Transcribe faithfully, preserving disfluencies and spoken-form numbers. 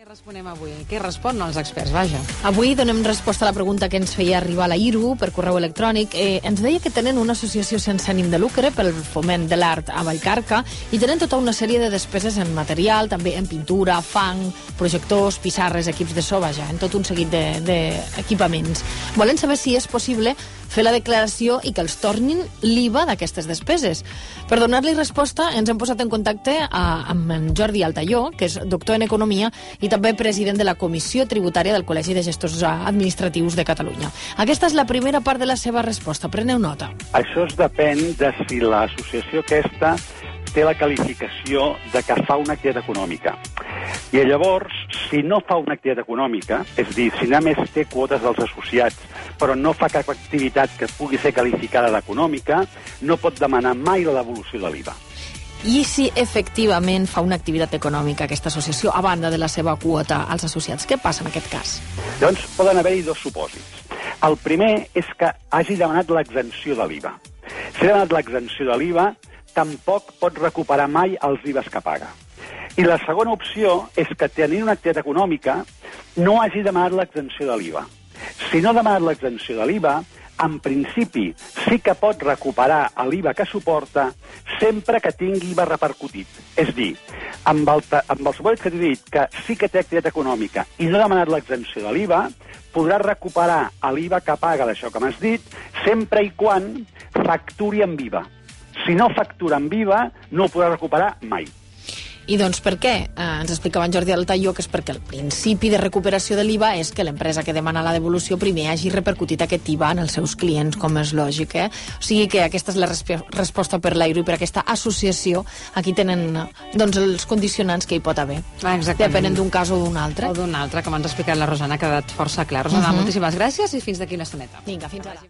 responem avui? Què responen els experts? Vaja. Avui donem resposta a la pregunta que ens feia arribar la IRU per correu electrònic. Eh, ens deia que tenen una associació sense ànim de lucre pel foment de l'art a Vallcarca i tenen tota una sèrie de despeses en material, també en pintura, fang, projectors, pissarres, equips de so, vaja, en tot un seguit d'equipaments. De, Volen saber si és possible fer la declaració i que els tornin l'I V A d'aquestes despeses. Per donar-li resposta, ens hem posat en contacte a, amb en Jordi Altaió, que és doctor en Economia i també president de la Comissió Tributària del Col·legi de Gestors Administratius de Catalunya. Aquesta és la primera part de la seva resposta. Preneu nota. Això es depèn de si l'associació aquesta té la qualificació de que fa una activitat econòmica. I llavors, si no fa una activitat econòmica, és a dir, si només té quotes dels associats, però no fa cap activitat que pugui ser qualificada d'econòmica, no pot demanar mai la devolució de l'I V A. I si efectivament fa una activitat econòmica aquesta associació, a banda de la seva quota als associats, què passa en aquest cas? Doncs poden haver-hi dos supòsits. El primer és que hagi demanat l'exempció de l'I V A. Si ha demanat l'exempció de l'I V A, tampoc pot recuperar mai els I V As que paga. I la segona opció és que tenint una activitat econòmica no hagi demanat l'exempció de l'I V A. Si no ha demanat l'exempció de l'I V A, en principi sí que pot recuperar l'I V A que suporta sempre que tingui I V A repercutit. És a dir, amb el, amb el supòsit que t'he dit que sí que té activitat econòmica i no ha demanat l'exempció de l'I V A, podrà recuperar l'I V A que paga d'això que m'has dit sempre i quan facturi amb I V A. Si no factura amb I V A, no ho podrà recuperar mai. I doncs per què? Eh, ens explicava en Jordi Altaió que és perquè el principi de recuperació de l'I V A és que l'empresa que demana la devolució primer hagi repercutit aquest I V A en els seus clients, com és lògic. Eh? O sigui que aquesta és la resp resposta per l'A I R U i per aquesta associació. Aquí tenen doncs, els condicionants que hi pot haver. Ah, depenent d'un cas o d'un altre. O d'un altre, com ens ha explicat la Rosana, ha quedat força clar. Rosana, uh -huh. moltíssimes gràcies i fins d'aquí una estoneta. Vinga, fins ara.